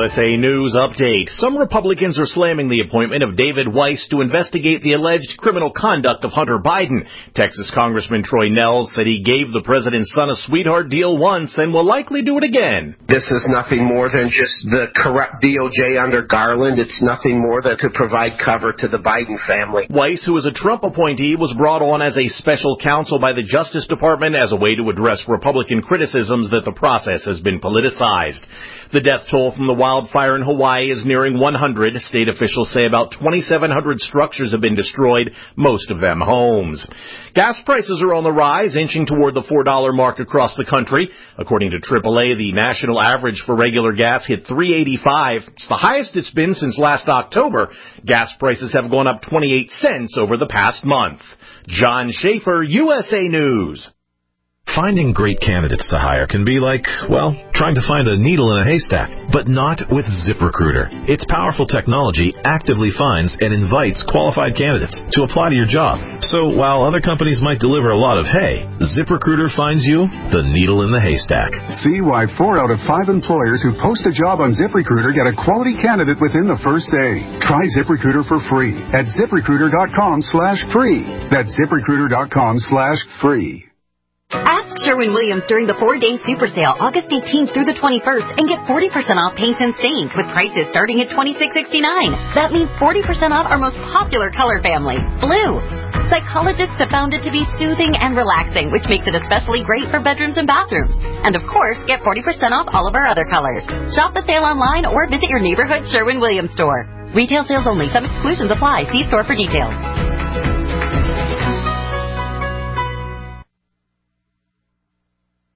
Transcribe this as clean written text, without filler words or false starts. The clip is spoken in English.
USA News Update. Some Republicans are slamming the appointment of David Weiss to investigate the alleged criminal conduct of Hunter Biden. Texas Congressman Troy Nehls said he gave the president's son a sweetheart deal once and will likely do it again. This is nothing more than just the corrupt DOJ under Garland. It's nothing more than to provide cover to the Biden family. Weiss, who is a Trump appointee, was brought on as a special counsel by the Justice Department as a way to address Republican criticisms that the process has been politicized. The death toll from the wildfire in Hawaii is nearing 100. State officials say about 2,700 structures have been destroyed, most of them homes. Gas prices are on the rise, inching toward the $4 mark across the country. According to AAA, the national average for regular gas hit $3.85. It's the highest it's been since last October. Gas prices have gone up 28 cents over the past month. John Schaefer, USA News. Finding great candidates to hire can be like, well, trying to find a needle in a haystack, but not with ZipRecruiter. Its powerful technology actively finds and invites qualified candidates to apply to your job. So while other companies might deliver a lot of hay, ZipRecruiter finds you the needle in the haystack. See why 4 out of 5 employers who post a job on ZipRecruiter get a quality candidate within the first day. Try ZipRecruiter for free at ZipRecruiter.com/free. That's ZipRecruiter.com/free. Ask Sherwin-Williams during the 4-day super sale, August 18th through the 21st, and get 40% off paints and stains with prices starting at $26.69. That means 40% off our most popular color family, blue. Psychologists have found it to be soothing and relaxing, which makes it especially great for bedrooms and bathrooms. And of course, get 40% off all of our other colors. Shop the sale online or visit your neighborhood Sherwin-Williams store. Retail sales only. Some exclusions apply. See store for details.